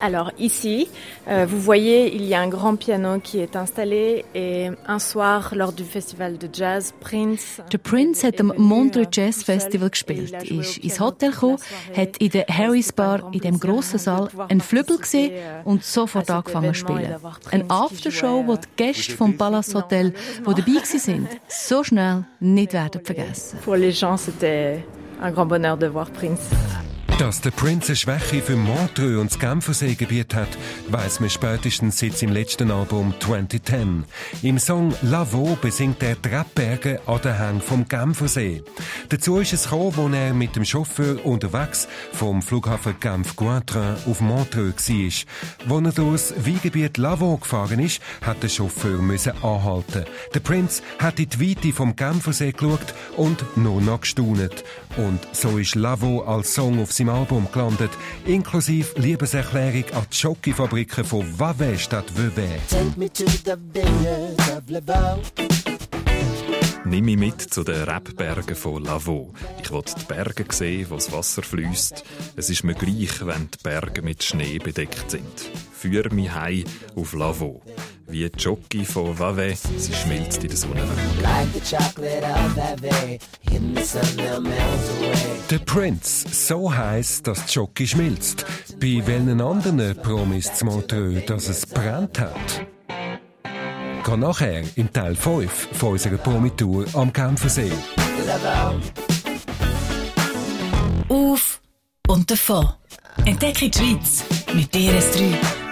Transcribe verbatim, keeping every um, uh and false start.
Alors ici, euh, vous voyez, il y a un grand piano qui est installé et un soir lors du Festival de Jazz, Prince... Der Prince hat am Montreux Jazz Festival gespielt, ist ins Hotel gekommen, hat in der Harry's Bar in dem grossen Saal einen Flügel gesehen und sofort angefangen zu spielen. Eine Aftershow, wo die Gäste vom Palace Hotel, die dabei waren, so schnell nicht werden vergessen. Pour les gens, c'était un grand bonheur de voir Prince. Dass der Prince eine Schwäche für Montreux und das Genfersee-Gebiet hat, weiss man spätestens seit seinem letzten Album zwanzig zehn. Im Song «Lavaux» besingt er die Rebberge an den Hängen vom Genfersee. Dazu ist es gekommen, als er mit dem Chauffeur unterwegs vom Flughafen Genf-Gointrin auf Montreux war. Als er durchs Weingebiet «Lavaux» gefahren ist, hat der Chauffeur müssen anhalten. Der Prince hat in die Weite vom Genfersee geschaut und nur noch gestaunet. Und so ist «Lavaux» als Song auf seinem Album gelandet, inklusive Liebeserklärung an die Schokifabriken von Vevey statt Vevey. Nimm mich mit zu den Rebbergen von Lavaux. Ich will die Berge sehen, wo das Wasser fließt. Es ist mir gleich, wenn die Berge mit Schnee bedeckt sind. Führ mich heim auf Lavaux. Wie die Schoki von Vevey, sie schmilzt in der Sonne. Der Prince, so heiß, dass die Schoki schmilzt. Bei welchen anderen Promis zu Montreux, dass es brennt hat? Geh nachher im Teil fünf von unserer Promitour am Genfersee. Auf und davon. Entdecke die Schweiz mit D R S drei.